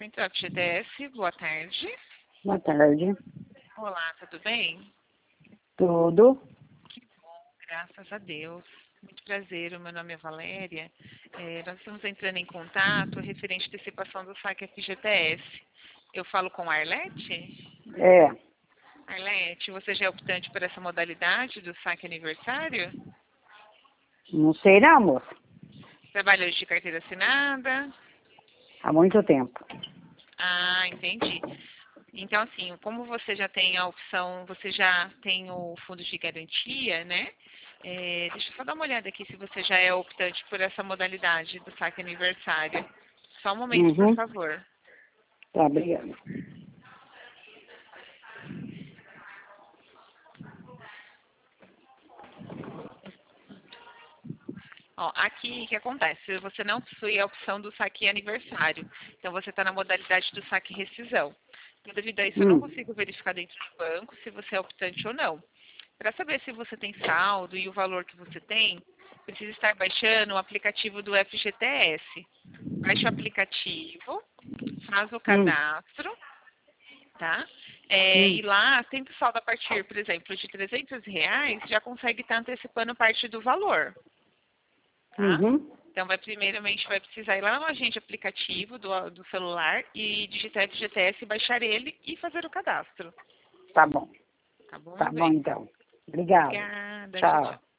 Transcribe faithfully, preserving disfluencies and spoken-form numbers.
Central F G T S, boa tarde. Boa tarde. Olá, tudo bem? Tudo? Que bom, graças a Deus. Muito prazer, o meu nome é Valéria. É, nós estamos entrando em contato referente à antecipação do saque F G T S. Eu falo com a Arlete? É. Arlete, você já é optante por essa modalidade do saque aniversário? Não sei não, moça. Trabalha hoje de carteira assinada? Há muito tempo. Ah, entendi. Então, assim, como você já tem a opção, você já tem o fundo de garantia, né? É, deixa eu só dar uma olhada aqui se você já é optante por essa modalidade do saque aniversário. Só um momento, por Uhum. favor. Tá, obrigada. Ó, aqui o que acontece? Você não possui a opção do saque aniversário. Então você está na modalidade do saque rescisão. Então, devido a isso, eu não Hum. consigo verificar dentro do banco se você é optante ou não. Para saber se você tem saldo e o valor que você tem, precisa estar baixando o aplicativo do F G T S. Baixa o aplicativo, faz o Hum. cadastro, tá? É, Hum. e lá, tendo saldo a partir, por exemplo, de trezentos reais, já consegue estar antecipando parte do valor, tá? Uhum. Então, vai, primeiramente, vai precisar ir lá no agente aplicativo do, do celular e digitar F G T S, baixar ele e fazer o cadastro. Tá bom. Tá bom, Tá meu bom, bem? então. Obrigada. Obrigada, tchau, tchau. Tchau.